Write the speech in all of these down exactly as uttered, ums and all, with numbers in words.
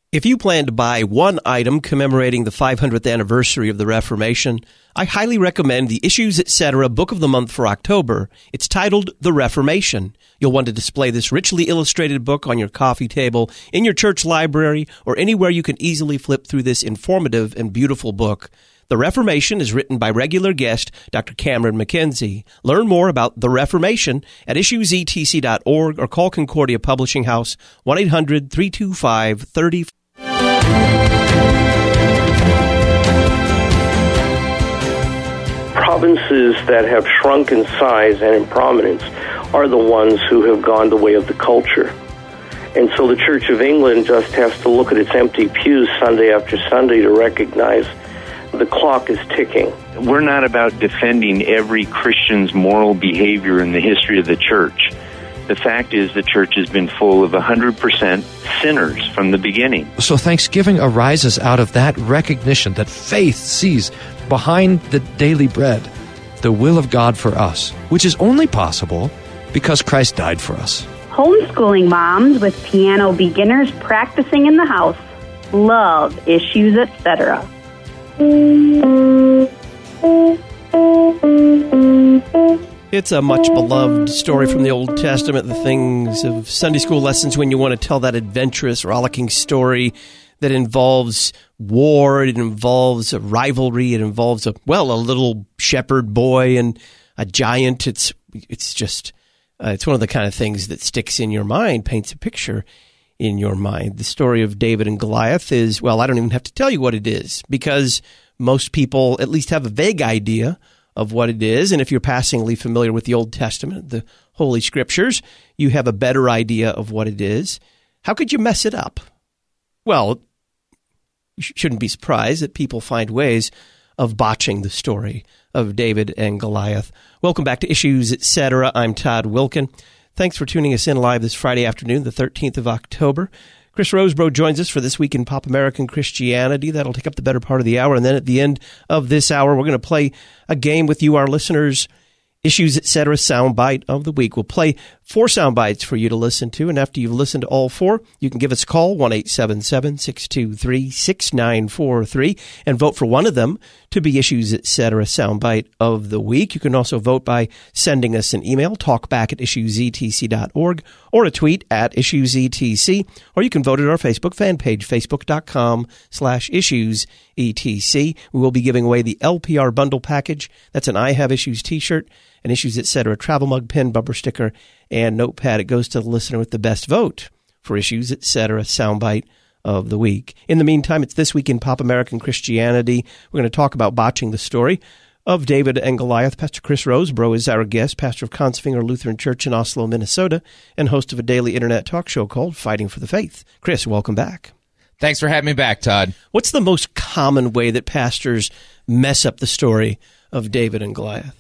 If you plan to buy one item commemorating the five hundredth anniversary of the Reformation, I highly recommend the Issues Etc. Book of the Month for October. It's titled The Reformation. You'll want to display this richly illustrated book on your coffee table, in your church library, or anywhere you can easily flip through this informative and beautiful book. The Reformation is written by regular guest Doctor Cameron McKenzie. Learn more about The Reformation at issues e t c dot org or call Concordia Publishing House, one eight hundred three two five three zero. Provinces that have shrunk in size and in prominence are the ones who have gone the way of the culture. And so the Church of England just has to look at its empty pews Sunday after Sunday to recognize the clock is ticking. We're not about defending every Christian's moral behavior in the history of the church. The fact is the church has been full of one hundred percent sinners from the beginning. So Thanksgiving arises out of that recognition that faith sees behind the daily bread the will of God for us, which is only possible because Christ died for us. Homeschooling moms with piano beginners practicing in the house love Issues Etc. It's a much-beloved story from the Old Testament, the things of Sunday school lessons when you want to tell that adventurous, rollicking story that involves war, it involves a rivalry, it involves, a well, a little shepherd boy and a giant. It's it's just, uh, it's one of the kind of things that sticks in your mind, paints a picture in your mind. The story of David and Goliath is, well, I don't even have to tell you what it is, because most people at least have a vague idea of what it is. And if you're passingly familiar with the Old Testament, the Holy Scriptures, you have a better idea of what it is. How could you mess it up? Well, you shouldn't be surprised that people find ways of botching the story of David and Goliath. Welcome back to Issues Etc. I'm Todd Wilkin. Thanks for tuning us in live this Friday afternoon, the thirteenth of October. Chris Rosebrough joins us for This Week in Pop American Christianity. That'll take up the better part of the hour. And then at the end of this hour, we're going to play a game with you, our listeners, Issues Etc. Soundbite of the Week. We'll play four sound bites for you to listen to. And after you've listened to all four, you can give us a call, one eight seven seven, six two three, six nine four three, and vote for one of them to be Issues Etc. Soundbite of the Week. You can also vote by sending us an email, talkback at issues e t c dot org, or a tweet at issuesetc, or you can vote at our Facebook fan page, facebook.com slash issuesetc. We will be giving away the L P R bundle package. That's an I Have Issues t-shirt, an Issues Etc. travel mug, pin, bumper sticker, and notepad. It goes to the listener with the best vote for Issues Etc. Soundbite of the Week. In the meantime, it's This Week in Pop American Christianity. We're going to talk about botching the story of David and Goliath. Pastor Chris Rosebrough is our guest, pastor of Kongsvinger Lutheran Church in Oslo, Minnesota, and host of a daily internet talk show called Fighting for the Faith. Chris, welcome back. Thanks for having me back, Todd. What's the most common way that pastors mess up the story of David and Goliath?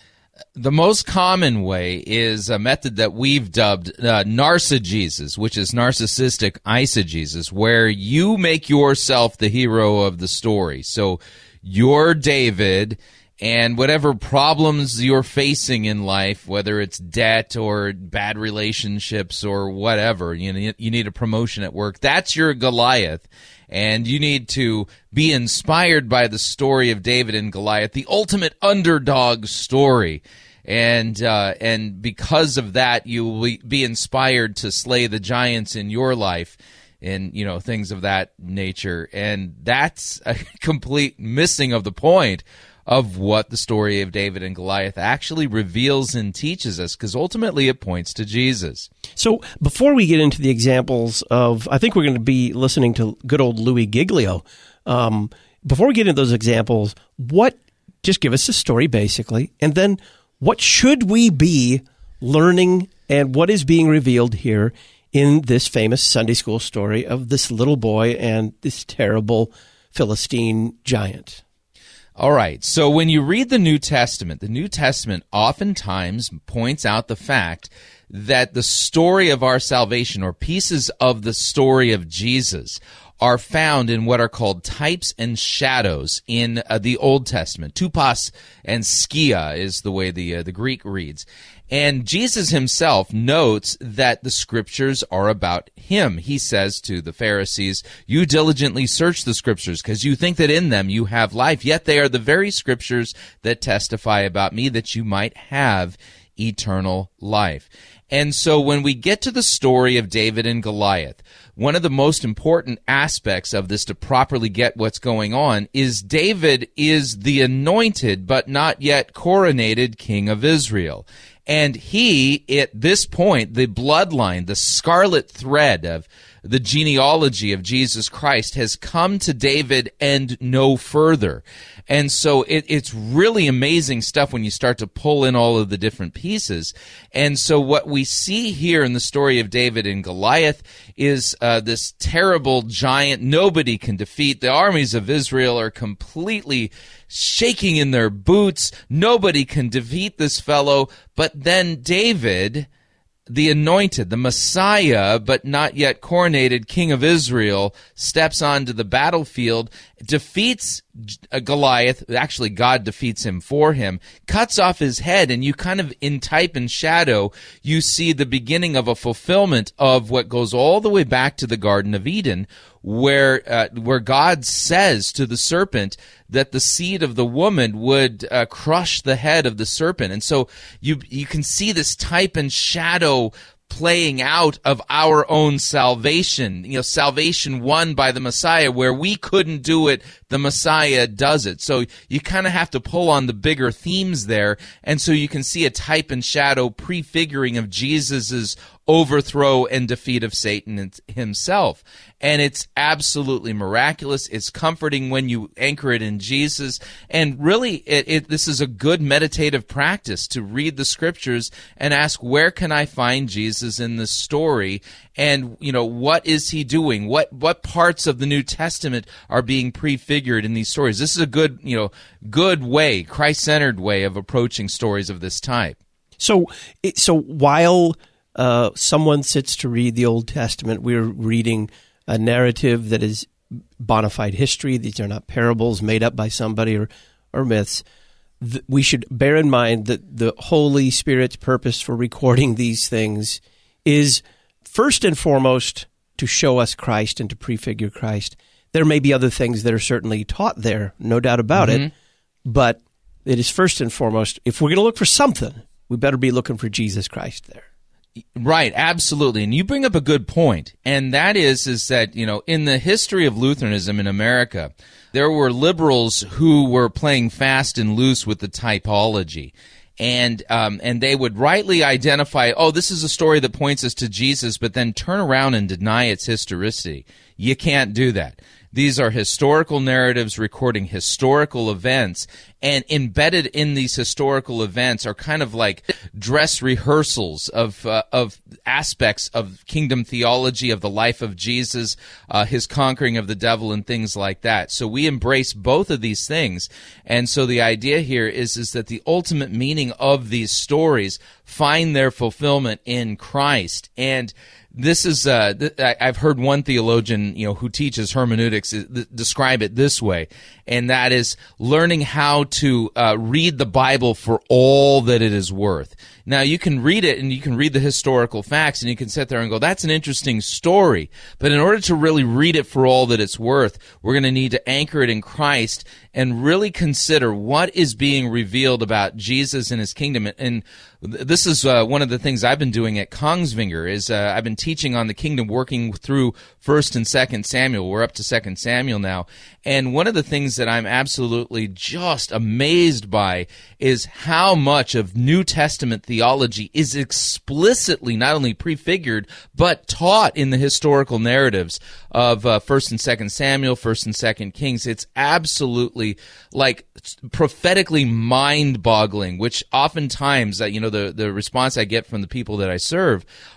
The most common way is a method that we've dubbed uh, narcigesis, which is narcissistic eisegesis, where you make yourself the hero of the story. So you're David, and whatever problems you're facing in life, whether it's debt or bad relationships or whatever, you need, you need a promotion at work, that's your Goliath. And you need to be inspired by the story of David and Goliath, the ultimate underdog story. And uh, and because of that, you will be inspired to slay the giants in your life and, you know, things of that nature. And that's a complete missing of the point of what the story of David and Goliath actually reveals and teaches us, because ultimately it points to Jesus. So before we get into the examples of, I think we're going to be listening to good old Louis Giglio. Um, before we get into those examples, what, just give us a story basically, and then what should we be learning and what is being revealed here in this famous Sunday school story of this little boy and this terrible Philistine giant? All right, so when you read the New Testament, the New Testament oftentimes points out the fact that the story of our salvation, or pieces of the story of Jesus, are found in what are called types and shadows in uh, the Old Testament. Tupos and skia is the way the uh, the Greek reads. And Jesus himself notes that the scriptures are about him. He says to the Pharisees, "You diligently search the scriptures because you think that in them you have life, yet they are the very scriptures that testify about me, that you might have eternal life." And so when we get to the story of David and Goliath, one of the most important aspects of this to properly get what's going on is David is the anointed but not yet coronated king of Israel. And he, at this point, the bloodline, the scarlet thread of the genealogy of Jesus Christ has come to David and no further. And so it, it's really amazing stuff when you start to pull in all of the different pieces. And so what we see here in the story of David and Goliath is uh, this terrible giant nobody can defeat. The armies of Israel are completely shaking in their boots. Nobody can defeat this fellow. But then David, the anointed, the Messiah, but not yet coronated King of Israel, steps onto the battlefield, defeats Goliath. Actually, God defeats him for him, cuts off his head, and you kind of, in type and shadow, you see the beginning of a fulfillment of what goes all the way back to the Garden of Eden, where uh, where God says to the serpent that the seed of the woman would uh, crush the head of the serpent. And so you you can see this type and shadow playing out of our own salvation. You know, salvation won by the Messiah, where we couldn't do it, the Messiah does it. So you kind of have to pull on the bigger themes there, and so you can see a type and shadow prefiguring of Jesus's overthrow and defeat of Satan himself. And it's absolutely miraculous. It's comforting when you anchor it in Jesus. And really, it, it, this is a good meditative practice to read the scriptures and ask, where can I find Jesus in this story? And, you know, what is he doing? What what parts of the New Testament are being prefigured in these stories? This is a good, you know, good way, Christ-centered way of approaching stories of this type. So, so while uh, someone sits to read the Old Testament, we're reading a narrative that is bona fide history. These are not parables made up by somebody or, or myths. Th- we should bear in mind that the Holy Spirit's purpose for recording these things is first and foremost to show us Christ and to prefigure Christ. There may be other things that are certainly taught there, no doubt about mm-hmm. it, but it is first and foremost, if we're going to look for something, we better be looking for Jesus Christ there. Right, absolutely. And you bring up a good point, and that is is that, you know, in the history of Lutheranism in America, there were liberals who were playing fast and loose with the typology. And um, and they would rightly identify, oh, this is a story that points us to Jesus, but then turn around and deny its historicity. You can't do that. These are historical narratives recording historical events, and embedded in these historical events are kind of like dress rehearsals of uh, of aspects of kingdom theology, of the life of Jesus, uh, his conquering of the devil, and things like that. So we embrace both of these things, and so the idea here is is that the ultimate meaning of these stories find their fulfillment in Christ. And this is, uh, th- I've heard one theologian, you know, who teaches hermeneutics uh, th- describe it this way, and that is learning how to uh, read the Bible for all that it is worth. Now, you can read it, and you can read the historical facts, and you can sit there and go, that's an interesting story. But in order to really read it for all that it's worth, we're going to need to anchor it in Christ and really consider what is being revealed about Jesus and his kingdom. And this is uh, one of the things I've been doing at Kongsvinger, is uh, I've been teaching on the kingdom, working through First and Second Samuel. We're up to Second Samuel now. And one of the things that I'm absolutely just amazed by is how much of New Testament theology is explicitly not only prefigured, but taught in the historical narratives of uh, First and Second Samuel, First and Second Kings. It's absolutely like prophetically mind-boggling, which oftentimes, uh, you know, the, the response I get from the people that I serve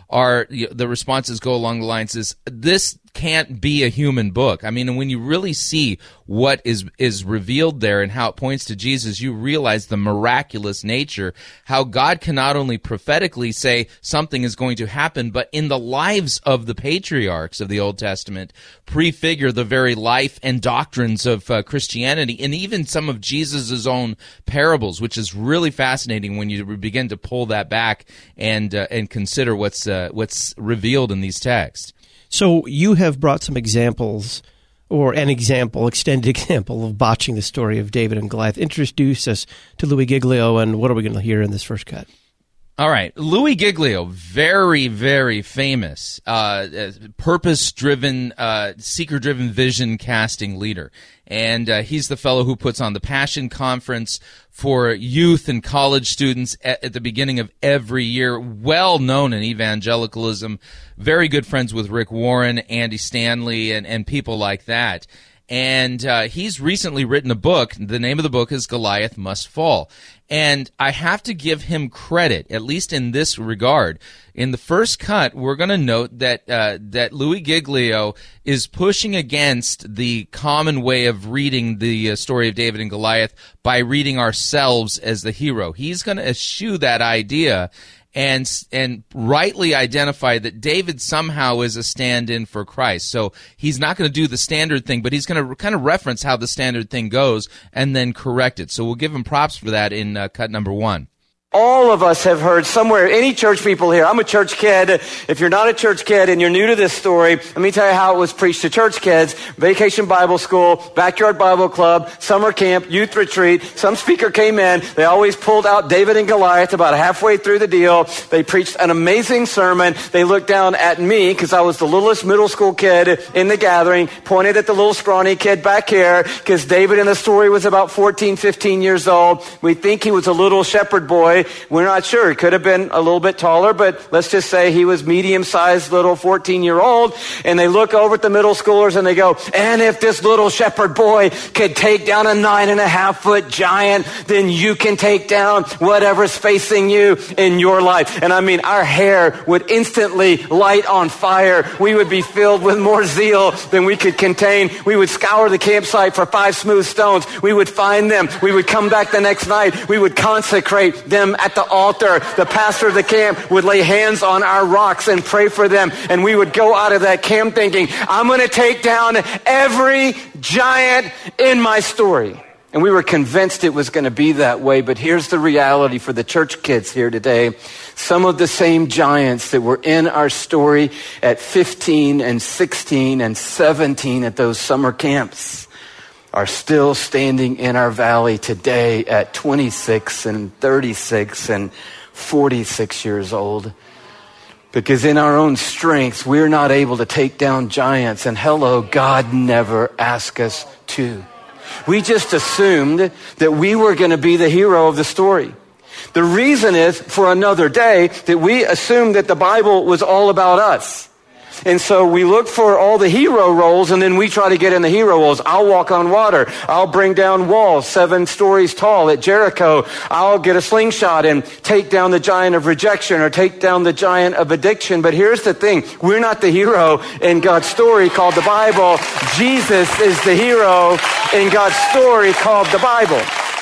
are the responses go along the lines is this can't be a human book. I mean, and when you really see what is is revealed there and how it points to Jesus, you realize the miraculous nature, how God can not only prophetically say something is going to happen, but in the lives of the patriarchs of the Old Testament, prefigure the very life and doctrines of uh, Christianity, and even some of Jesus' own parables, which is really fascinating when you begin to pull that back and uh, and consider what's uh, what's revealed in these texts. So you have brought some examples, or an example, extended example of botching the story of David and Goliath. Introduce us to Louis Giglio, and what are we going to hear in this first cut? All right. Louis Giglio, very, very famous, uh, purpose-driven, uh, seeker-driven vision casting leader. And uh, he's the fellow who puts on the Passion Conference for youth and college students at, at the beginning of every year, well known in evangelicalism, very good friends with Rick Warren, Andy Stanley, and, and people like that. And uh, he's recently written a book. The name of the book is Goliath Must Fall. And I have to give him credit, at least in this regard. In the first cut, we're going to note that uh, that Louis Giglio is pushing against the common way of reading the uh, story of David and Goliath by reading ourselves as the hero. He's going to eschew that idea and and rightly identify that David somehow is a stand-in for Christ. So he's not going to do the standard thing, but he's going to kind of reference how the standard thing goes and then correct it. So we'll give him props for that in uh, cut number one. All of us have heard somewhere, any church people here, I'm a church kid. If you're not a church kid and you're new to this story, let me tell you how it was preached to church kids. Vacation Bible School, Backyard Bible Club, summer camp, youth retreat. Some speaker came in. They always pulled out David and Goliath about halfway through the deal. They preached an amazing sermon. They looked down at me because I was the littlest middle school kid in the gathering, pointed at the little scrawny kid back here because David in the story was about fourteen, fifteen years old. We think he was a little shepherd boy. We're not sure. He could have been a little bit taller, but let's just say he was medium-sized little fourteen-year-old. And they look over at the middle schoolers and they go, and if this little shepherd boy could take down a nine and a half foot giant, then you can take down whatever's facing you in your life. And I mean, our hair would instantly light on fire. We would be filled with more zeal than we could contain. We would scour the campsite for five smooth stones. We would find them. We would come back the next night. We would consecrate them at the altar. The pastor of the camp would lay hands on our rocks and pray for them. And we would go out of that camp thinking, I'm going to take down every giant in my story. And we were convinced it was going to be that way. But here's the reality for the church kids here today. Some of the same giants that were in our story at fifteen and sixteen and seventeen at those summer camps are still standing in our valley today at twenty-six and thirty-six and forty-six years old. Because in our own strength, we're not able to take down giants. And hello, God never asked us to. We just assumed that we were going to be the hero of the story. The reason is, for another day, that we assumed that the Bible was all about us. And so we look for all the hero roles, and then we try to get in the hero roles. I'll walk on water. I'll bring down walls seven stories tall at Jericho. I'll get a slingshot and take down the giant of rejection or take down the giant of addiction. But here's the thing. We're not the hero in God's story called the Bible. Jesus is the hero in God's story called the Bible.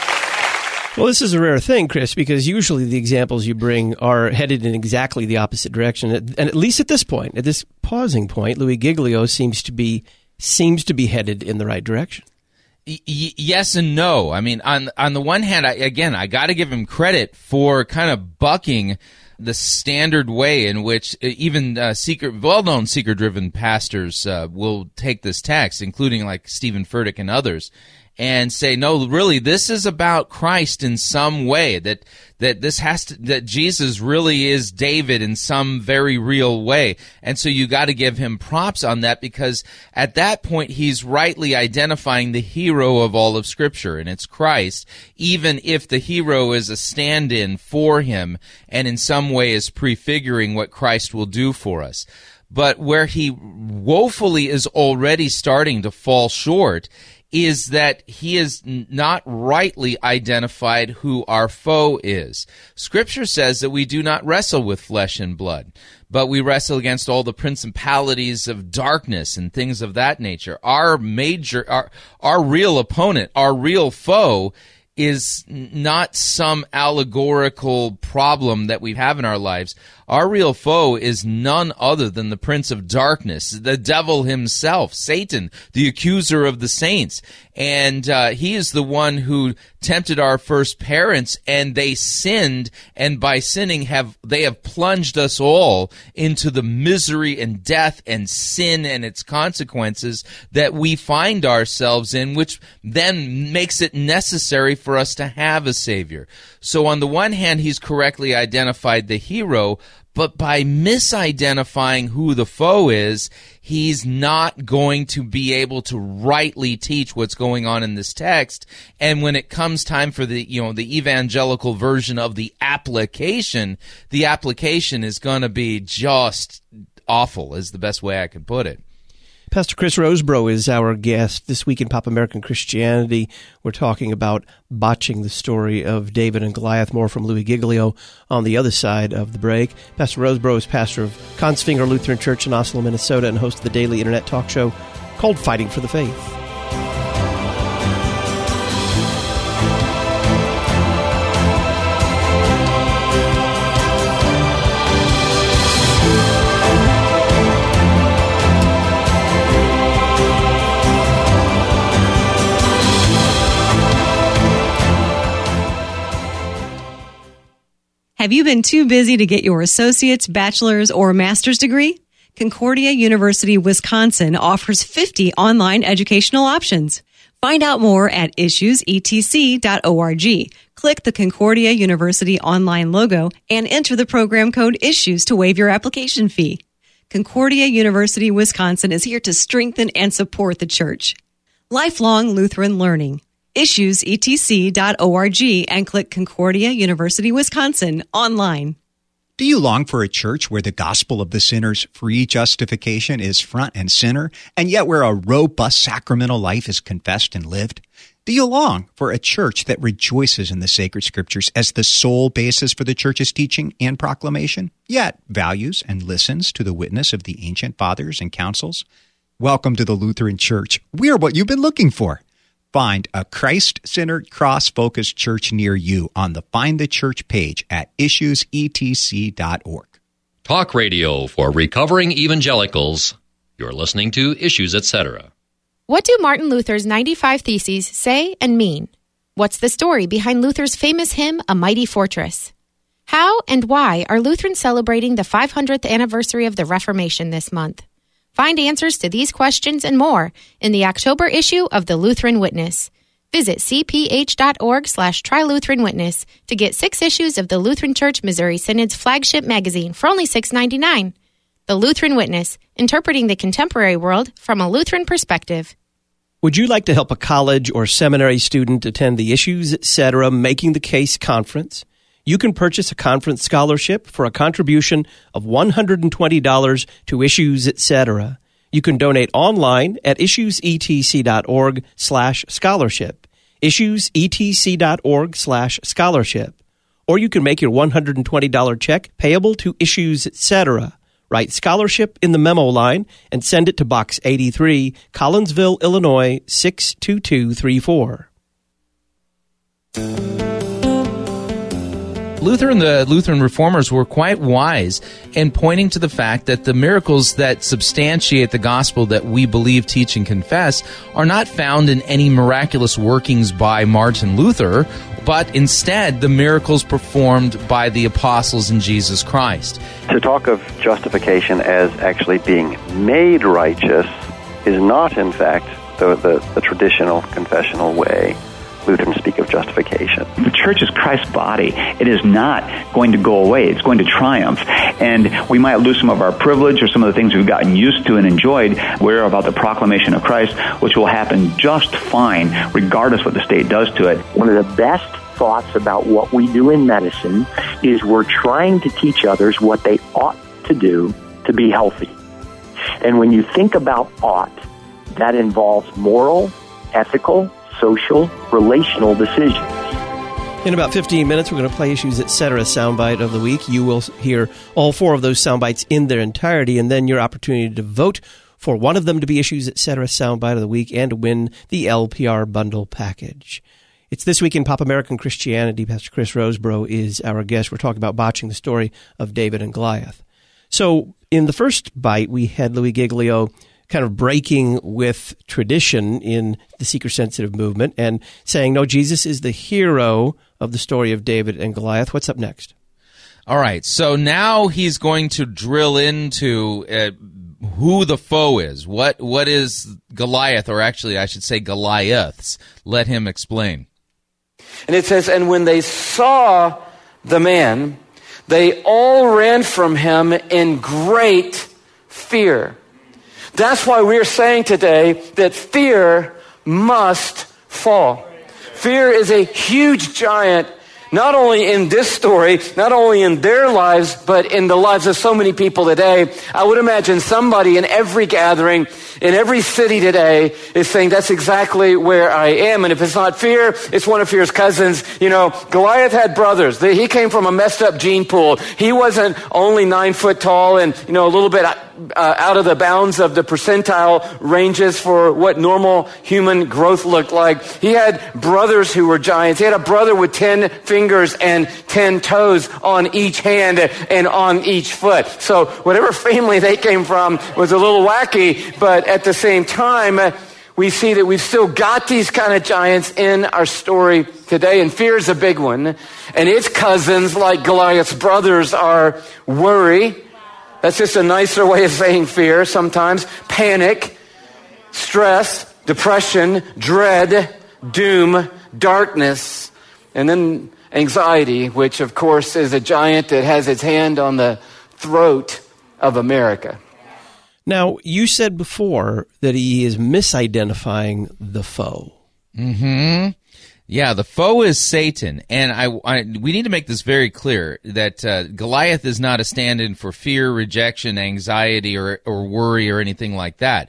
Well, this is a rare thing, Chris, because usually the examples you bring are headed in exactly the opposite direction. And at least at this point, at this pausing point, Louis Giglio seems to be seems to be headed in the right direction. Y- yes and no. I mean, on on the one hand, I, again, I got to give him credit for kind of bucking the standard way in which even uh, seeker, well-known seeker-driven pastors uh, will take this text, including like Stephen Furtick and others, and say, no, really, this is about Christ in some way, that that this has to, that Jesus really is David in some very real way. And so you got to give him props on that, because at that point he's rightly identifying the hero of all of Scripture, and it's Christ, even if the hero is a stand-in for him and in some way is prefiguring what Christ will do for us. But where he woefully is already starting to fall short is that he has not rightly identified who our foe is. Scripture says that we do not wrestle with flesh and blood, but we wrestle against all the principalities of darkness and things of that nature. Our major, our, our real opponent, our real foe is not some allegorical problem that we have in our lives. Our real foe is none other than the prince of darkness, the devil himself, Satan, the accuser of the saints. And uh, he is the one who tempted our first parents, and they sinned, and by sinning have they have plunged us all into the misery and death and sin and its consequences that we find ourselves in, which then makes it necessary for us to have a Savior. So on the one hand, he's correctly identified the hero, but by misidentifying who the foe is, he's not going to be able to rightly teach what's going on in this text. And when it comes time for the, you know, the evangelical version of the application, the application is going to be just awful, is the best way I could put it. Pastor Chris Rosebrough is our guest this week in Pop American Christianity. We're talking about botching the story of David and Goliath. More from Louis Giglio on the other side of the break. Pastor Rosebrough is pastor of Consfinger Lutheran Church in Oslo, Minnesota, and host of the daily internet talk show called Fighting for the Faith. Have you been too busy to get your associate's, bachelor's, or master's degree? Concordia University, Wisconsin offers fifty online educational options. Find out more at issues e t c dot org. Click the Concordia University online logo and enter the program code ISSUES to waive your application fee. Concordia University, Wisconsin is here to strengthen and support the church. Lifelong Lutheran Learning. issues e t c dot org and click Concordia University, Wisconsin online. Do you long for a church where the gospel of the sinner's free justification is front and center, and yet where a robust sacramental life is confessed and lived? Do you long for a church that rejoices in the sacred scriptures as the sole basis for the church's teaching and proclamation, yet values and listens to the witness of the ancient fathers and councils? Welcome to the Lutheran Church. We are what you've been looking for. Find a Christ-centered, cross-focused church near you on the Find the Church page at issues e t c dot org. Talk radio for recovering evangelicals. You're listening to Issues, et cetera. What do Martin Luther's ninety-five Theses say and mean? What's the story behind Luther's famous hymn, A Mighty Fortress? How and why are Lutherans celebrating the five hundredth anniversary of the Reformation this month? Find answers to these questions and more in the October issue of the Lutheran Witness. Visit c p h dot org slash try Lutheran Witness to get six issues of the Lutheran Church Missouri Synod's flagship magazine for only six dollars and ninety-nine cents. The Lutheran Witness, interpreting the contemporary world from a Lutheran perspective. Would you like to help a college or seminary student attend the Issues, et cetera. Making the Case conference? You can purchase a conference scholarship for a contribution of one hundred twenty dollars to Issues, et cetera. You can donate online at issues e t c dot org slash scholarship, issues e t c dot org slash scholarship. Or you can make your one hundred twenty dollars check payable to Issues, et cetera. Write scholarship in the memo line and send it to Box eighty-three, Collinsville, Illinois, six two two three four. Luther and the Lutheran reformers were quite wise in pointing to the fact that the miracles that substantiate the gospel that we believe, teach, and confess are not found in any miraculous workings by Martin Luther, but instead the miracles performed by the apostles in Jesus Christ. To talk of justification as actually being made righteous is not, in fact, the, the, the traditional confessional way Lutherans speak of justification. The church is Christ's body. It is not going to go away. It's going to triumph. And we might lose some of our privilege or some of the things we've gotten used to and enjoyed. We're about the proclamation of Christ, which will happen just fine, regardless what the state does to it. One of the best thoughts about what we do in medicine is we're trying to teach others what they ought to do to be healthy. And when you think about ought, that involves moral ethical, social, relational decisions. In about fifteen minutes, we're going to play Issues Etc. soundbite of the week. You will hear all four of those soundbites in their entirety, and then your opportunity to vote for one of them to be Issues Etc. soundbite of the week and to win the L P R bundle package. It's This Week in Pop American Christianity. Pastor Chris Rosebrough is our guest. We're talking about botching the story of David and Goliath. So in the first bite, we had Louis Giglio kind of breaking with tradition in the seeker-sensitive movement and saying, no, Jesus is the hero of the story of David and Goliath. What's up next? All right, so now he's going to drill into uh, who the foe is. What What is Goliath, or actually I should say Goliaths? Let him explain. And it says, and when they saw the man, they all ran from him in great fear. That's why we're saying today that fear must fall. Fear is a huge giant, not only in this story, not only in their lives, but in the lives of so many people today. I would imagine somebody in every gathering, in every city today is saying, that's exactly where I am. And if it's not fear, it's one of fear's cousins. You know, Goliath had brothers. He came from a messed up gene pool. He wasn't only nine foot tall and, you know, a little bit uh, out of the bounds of the percentile ranges for what normal human growth looked like. He had brothers who were giants. He had a brother with ten fingers and ten toes on each hand and on each foot. So whatever family they came from was a little wacky, but at the same time, we see that we've still got these kind of giants in our story today, and fear is a big one. And its cousins, like Goliath's brothers, are worry. That's just a nicer way of saying fear sometimes. Panic, stress, depression, dread, doom, darkness, and then anxiety, which of course is a giant that has its hand on the throat of America. Now, you said before that he is misidentifying the foe. Mm-hmm. Yeah, the foe is Satan, and I, I we need to make this very clear that uh, Goliath is not a stand-in for fear, rejection, anxiety, or or worry or anything like that.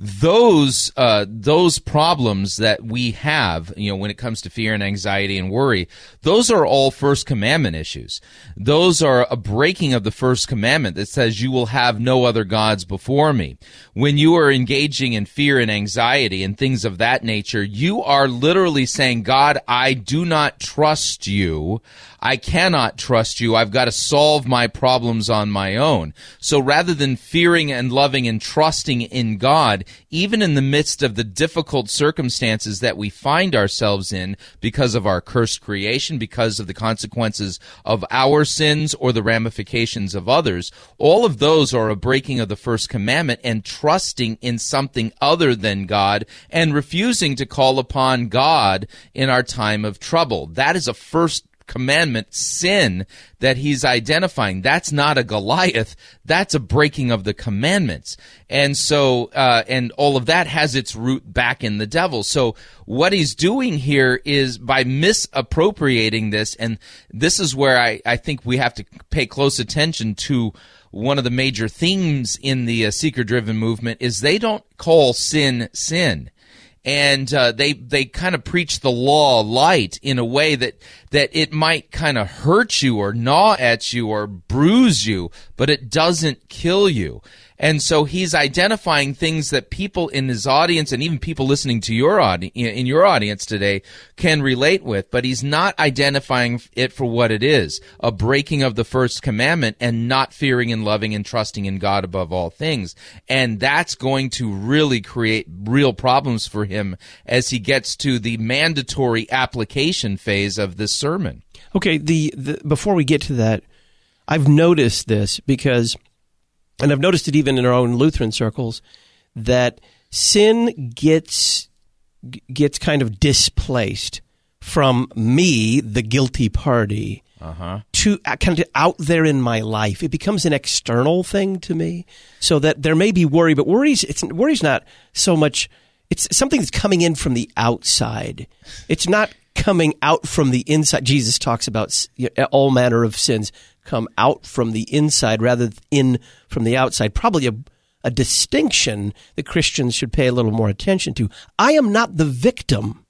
Those uh, those problems that we have, you know, when it comes to fear and anxiety and worry, those are all First Commandment issues. Those are a breaking of the First Commandment that says you will have no other gods before me. When you are engaging in fear and anxiety and things of that nature, you are literally saying, God, I do not trust you. I cannot trust you. I've got to solve my problems on my own. So rather than fearing and loving and trusting in God, even in the midst of the difficult circumstances that we find ourselves in because of our cursed creation, because of the consequences of our sins or the ramifications of others, all of those are a breaking of the First Commandment and trusting in something other than God and refusing to call upon God in our time of trouble. That is a first commandment sin that he's identifying. That's not a Goliath. That's a breaking of the commandments. And so, uh, and all of that has its root back in the devil. So what he's doing here is by misappropriating this, and this is where I, I think we have to pay close attention to one of the major themes in the uh, seeker-driven movement is they don't call sin sin. And uh, they they kind of preach the law light in a way that that it might kind of hurt you or gnaw at you or bruise you, but it doesn't kill you. And so he's identifying things that people in his audience and even people listening to your audi- in your audience today can relate with, but he's not identifying it for what it is, a breaking of the first commandment and not fearing and loving and trusting in God above all things. And that's going to really create real problems for him as he gets to the mandatory application phase of this sermon. Okay, the, the before we get to that, I've noticed this because... and I've noticed it even in our own Lutheran circles, that sin gets gets kind of displaced from me, the guilty party, uh-huh. to kind of out there in my life. It becomes an external thing to me, so that there may be worry, but worry's it's worry's not so much. It's something that's coming in from the outside. It's not coming out from the inside. Jesus talks about all manner of sins come out from the inside rather than in from the outside. Probably a, a distinction that Christians should pay a little more attention to. I am not the victim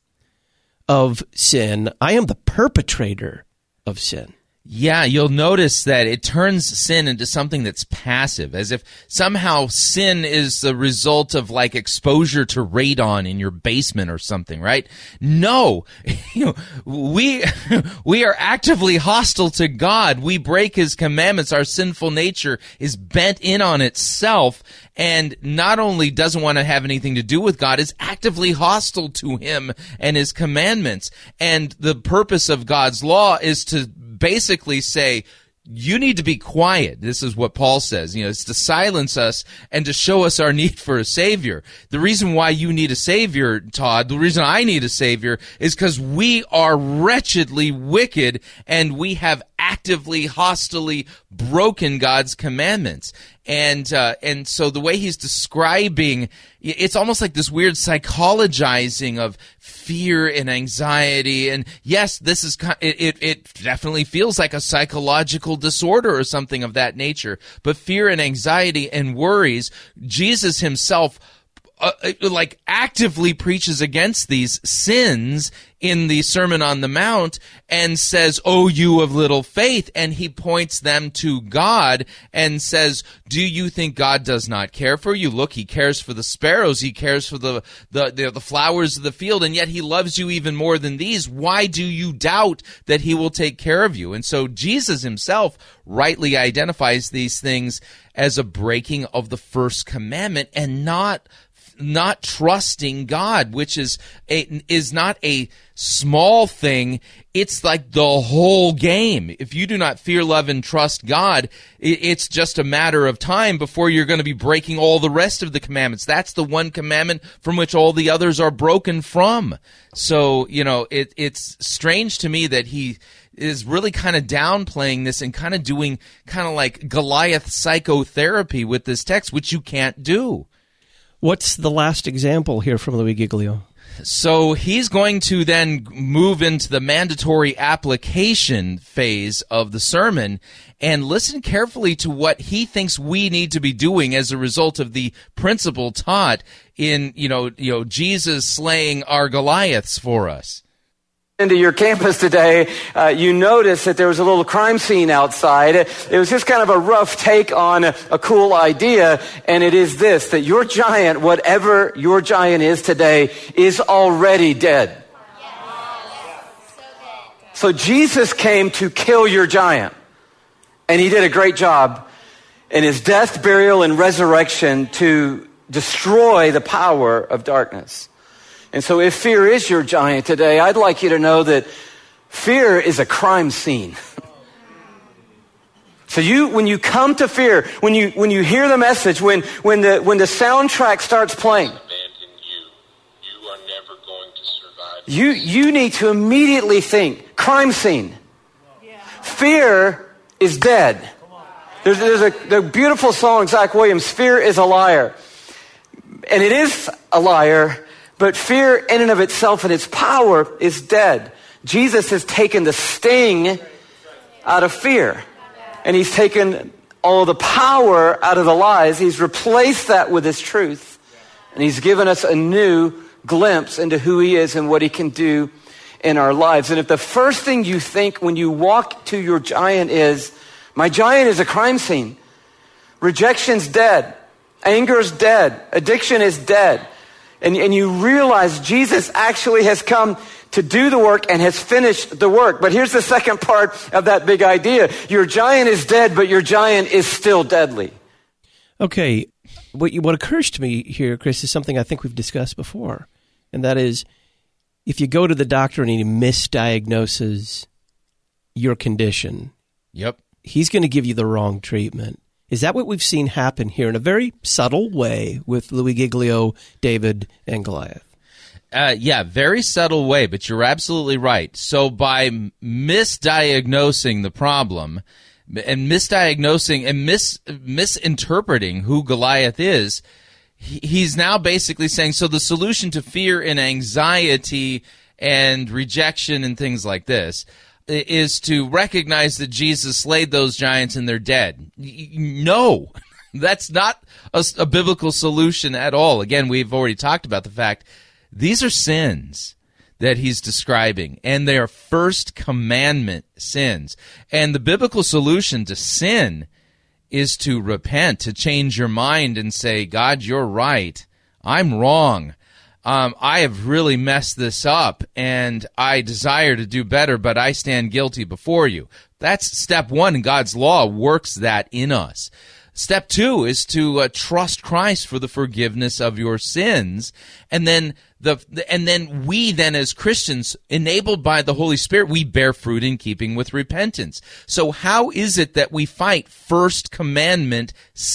of sin. I am the perpetrator of sin. Yeah, you'll notice that it turns sin into something that's passive, as if somehow sin is the result of like exposure to radon in your basement or something, right? No, you know, we we are actively hostile to God. We break His commandments. Our sinful nature is bent in on itself, and not only doesn't want to have anything to do with God, is actively hostile to Him and His commandments. And the purpose of God's law is to basically say, you need to be quiet. This is what Paul says. You know, it's to silence us and to show us our need for a Savior. The reason why you need a Savior, Todd, the reason I need a Savior is because we are wretchedly wicked and we have actively, hostilely broken God's commandments. And uh, and so the way he's describing, it's almost like this weird psychologizing of fear and anxiety. And yes, this is it, it, it definitely feels like a psychological disorder or something of that nature. But fear and anxiety and worries, Jesus himself Uh, like actively preaches against these sins in the Sermon on the Mount and says, "Oh, you of little faith," and he points them to God and says, "Do you think God does not care for you? Look, He cares for the sparrows, He cares for the the the, the flowers of the field, and yet He loves you even more than these. Why do you doubt that He will take care of you?" And so Jesus himself rightly identifies these things as a breaking of the first commandment and not not trusting God, which is a, is not a small thing. It's like the whole game. If you do not fear, love, and trust God, it's just a matter of time before you're going to be breaking all the rest of the commandments. That's the one commandment from which all the others are broken from. So, you know, it, it's strange to me that he is really kind of downplaying this and kind of doing kind of like Goliath psychotherapy with this text, which you can't do. What's the last example here from Louis Giglio? So he's going to then move into the mandatory application phase of the sermon and listen carefully to what he thinks we need to be doing as a result of the principle taught in, you know, you know, Jesus slaying our Goliaths for us. Into your campus today, uh, you noticed that there was a little crime scene outside. It was just kind of a rough take on a, a cool idea, and it is this, that your giant, whatever your giant is today, is already dead. So Jesus came to kill your giant, and He did a great job in His death, burial, and resurrection to destroy the power of darkness. And so if fear is your giant today, I'd like you to know that fear is a crime scene. So you, when you come to fear, when you, when you hear the message, when, when the, when the soundtrack starts playing, you, you need to immediately think, crime scene. Fear is dead. There's, there's a, the beautiful song, Zach Williams, Fear is a Liar. And it is a liar. But fear in and of itself and its power is dead. Jesus has taken the sting out of fear. And He's taken all the power out of the lies. He's replaced that with His truth. And He's given us a new glimpse into who He is and what He can do in our lives. And if the first thing you think when you walk to your giant is, my giant is a crime scene. Rejection's dead. Anger's dead. Addiction is dead. And, and you realize Jesus actually has come to do the work and has finished the work. But here's the second part of that big idea. Your giant is dead, but your giant is still deadly. Okay, what, you, what occurs to me here, Chris, is something I think we've discussed before. And that is, if you go to the doctor and he misdiagnoses your condition, yep, he's going to give you the wrong treatment. Is that what we've seen happen here in a very subtle way with Louis Giglio, David, and Goliath? Uh, yeah, very subtle way, but you're absolutely right. So by misdiagnosing the problem and misdiagnosing and mis misinterpreting who Goliath is, he, he's now basically saying, so the solution to fear and anxiety and rejection and things like this is to recognize that Jesus slayed those giants and they're dead. No. That's not a, a biblical solution at all. Again, we've already talked about the fact these are sins that he's describing, and they are first commandment sins. And the biblical solution to sin is to repent, to change your mind and say, God, you're right. I'm wrong. Um, I have really messed this up, and I desire to do better, but I stand guilty before you. That's step one, and God's law works that in us. Step two is to uh, trust Christ for the forgiveness of your sins, and then the and then we then as Christians, enabled by the Holy Spirit, we bear fruit in keeping with repentance. So how is it that we fight first commandment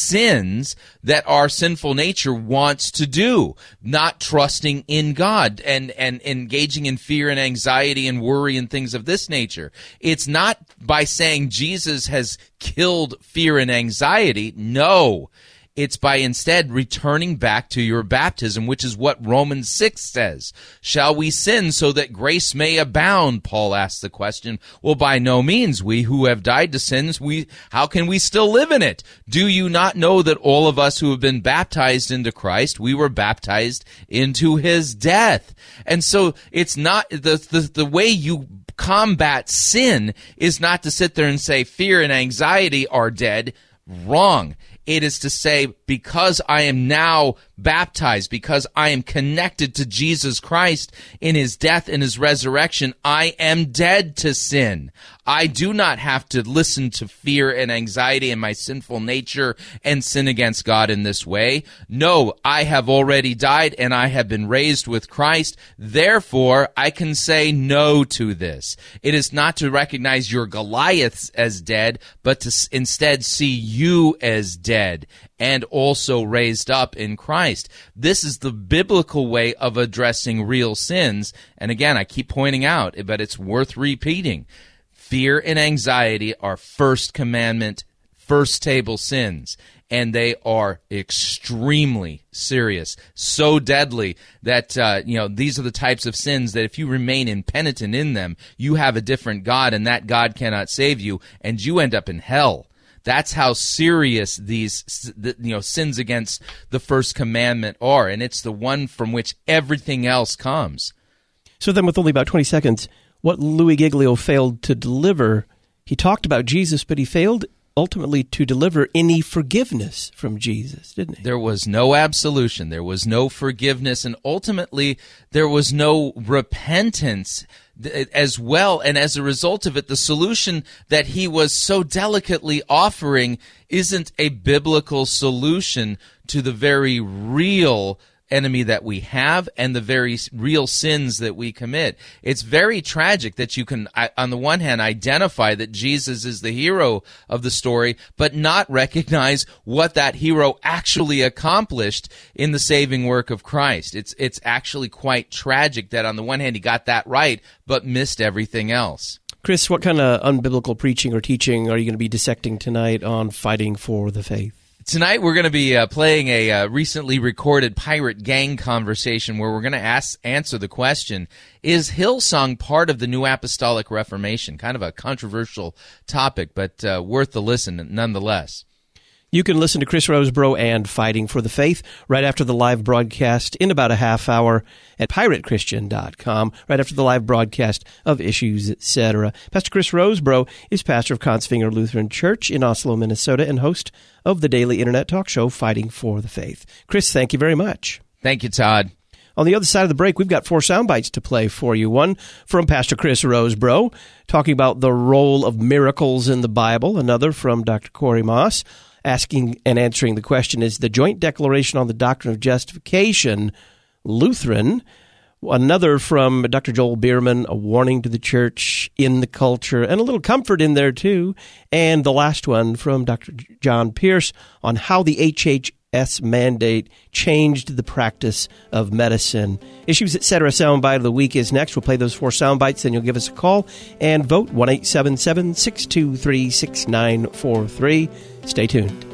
sins that our sinful nature wants to do? Not trusting in God and and engaging in fear and anxiety and worry and things of this nature. It's not by saying Jesus has killed fear and anxiety. No. It's by instead returning back to your baptism, which is what Romans six says. Shall we sin so that grace may abound? Paul asks the question. Well, by no means. We who have died to sins, we how can we still live in it? Do you not know that all of us who have been baptized into Christ, we were baptized into his death? And so it's not the the, the way you combat sin is not to sit there and say fear and anxiety are dead. Wrong. It is to say, because I am now baptized, because I am connected to Jesus Christ in his death and his resurrection, I am dead to sin. I do not have to listen to fear and anxiety and my sinful nature and sin against God in this way. No, I have already died and I have been raised with Christ. Therefore, I can say no to this. It is not to recognize your Goliaths as dead, but to instead see you as dead and also raised up in Christ. This is the biblical way of addressing real sins. And again, I keep pointing out, but it's worth repeating. Fear and anxiety are first commandment, first table sins, and they are extremely serious, so deadly that uh, you know these are the types of sins that if you remain impenitent in them, you have a different God, and that God cannot save you, and you end up in hell. That's how serious these you know sins against the first commandment are, and it's the one from which everything else comes. So then, with only about twenty seconds, what Louis Giglio failed to deliver, he talked about Jesus, but he failed ultimately to deliver any forgiveness from Jesus, didn't he? There was no absolution. There was no forgiveness. And ultimately, there was no repentance as well. And as a result of it, the solution that he was so delicately offering isn't a biblical solution to the very real enemy that we have and the very real sins that we commit. It's very tragic that you can, on the one hand, identify that Jesus is the hero of the story, but not recognize what that hero actually accomplished in the saving work of Christ. It's it's actually quite tragic that on the one hand he got that right, but missed everything else. Chris, what kind of unbiblical preaching or teaching are you going to be dissecting tonight on Fighting for the Faith? Tonight we're going to be uh, playing a uh, recently recorded pirate gang conversation where we're going to ask answer the question, is Hillsong part of the New Apostolic Reformation? Kind of a controversial topic, but uh, worth the listen nonetheless. You can listen to Chris Rosebrough and Fighting for the Faith right after the live broadcast in about a half hour at pirate christian dot com, right after the live broadcast of Issues, et cetera. Pastor Chris Rosebrough is pastor of Kongsvinger Lutheran Church in Oslo, Minnesota, and host of the daily internet talk show Fighting for the Faith. Chris, thank you very much. Thank you, Todd. On the other side of the break, we've got four sound bites to play for you. One from Pastor Chris Rosebrough, talking about the role of miracles in the Bible. Another from Doctor Corey Moss, asking and answering the question, is the Joint Declaration on the Doctrine of Justification Lutheran? Another from Doctor Joel Bierman, a warning to the church in the culture, and a little comfort in there too. And the last one from Doctor John Pierce on how the H H S mandate changed the practice of medicine. Issues, et cetera. Soundbite of the week is next. We'll play those four sound bites, then you'll give us a call and vote one eight seven seven, six two three, six nine four three. Stay tuned.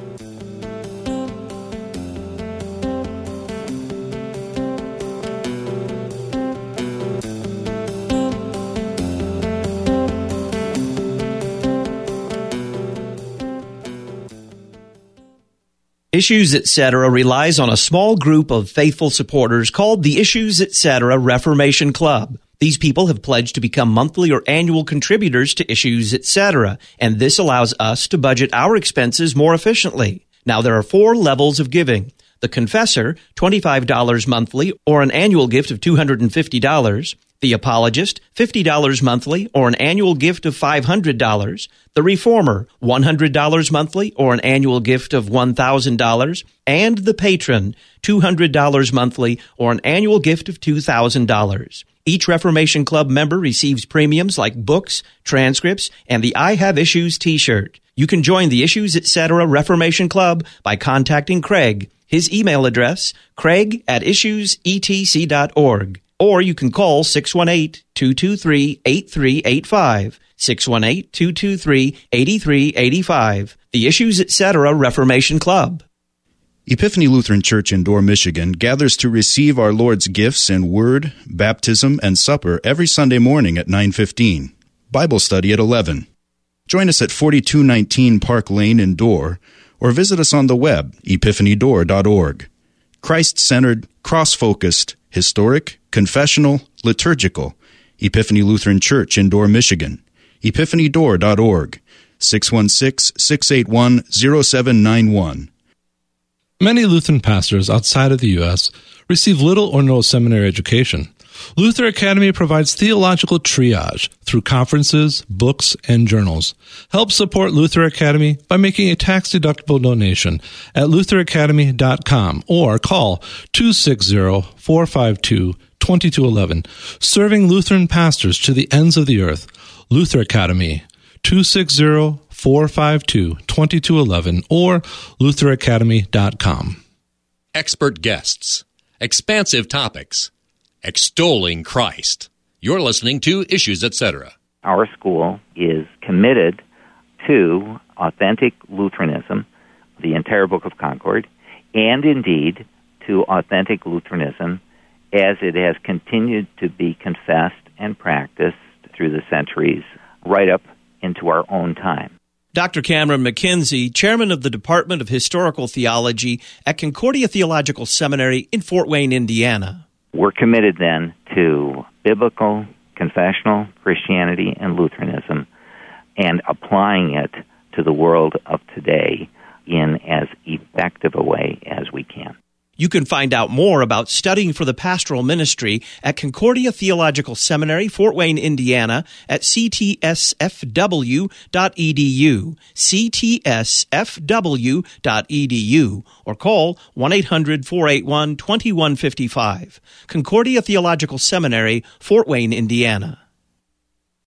Issues Etc. relies on a small group of faithful supporters called the Issues Etc. Reformation Club. These people have pledged to become monthly or annual contributors to Issues Etc., and this allows us to budget our expenses more efficiently. Now, there are four levels of giving. The Confessor, twenty-five dollars monthly or an annual gift of two hundred fifty dollars. The Apologist, fifty dollars monthly or an annual gift of five hundred dollars. The Reformer, one hundred dollars monthly or an annual gift of one thousand dollars. And the Patron, two hundred dollars monthly or an annual gift of two thousand dollars. Each Reformation Club member receives premiums like books, transcripts, and the I Have Issues t-shirt. You can join the Issues Etc. Reformation Club by contacting Craig. His email address, craig at issues e t c dot org. Or you can call six one eight, two two three, eight three eight five, six one eight, two two three, eight three eight five. The Issues Etc. Reformation Club. Epiphany Lutheran Church in Dorr, Michigan gathers to receive our Lord's gifts in Word, Baptism, and Supper every Sunday morning at nine fifteen. Bible study at eleven. Join us at forty-two nineteen Park Lane in Dorr, or visit us on the web, epiphany door dot org. Christ-centered, cross-focused, historic, confessional, liturgical. Epiphany Lutheran Church in Dorr, Michigan. epiphany door dot org. six one six, six eight one, zero seven nine one. Many Lutheran pastors outside of the U S receive little or no seminary education. Luther Academy provides theological triage through conferences, books, and journals. Help support Luther Academy by making a tax-deductible donation at luther academy dot com or call two six zero, four five two, two two one one. Serving Lutheran pastors to the ends of the earth. Luther Academy, two six zero, four five two, two two one one or luther academy dot com. Expert guests, expansive topics, extolling Christ. You're listening to Issues Etc. Our school is committed to authentic Lutheranism, the entire Book of Concord, and indeed to authentic Lutheranism as it has continued to be confessed and practiced through the centuries, right up into our own time. Doctor Cameron McKenzie, chairman of the Department of Historical Theology at Concordia Theological Seminary in Fort Wayne, Indiana. We're committed then to biblical, confessional Christianity and Lutheranism and applying it to the world of today in as effective a way as we can. You can find out more about studying for the pastoral ministry at Concordia Theological Seminary, Fort Wayne, Indiana, at c t s f w dot e d u, c t s f w dot e d u, or call one eight hundred, four eight one, two one five five. Concordia Theological Seminary, Fort Wayne, Indiana.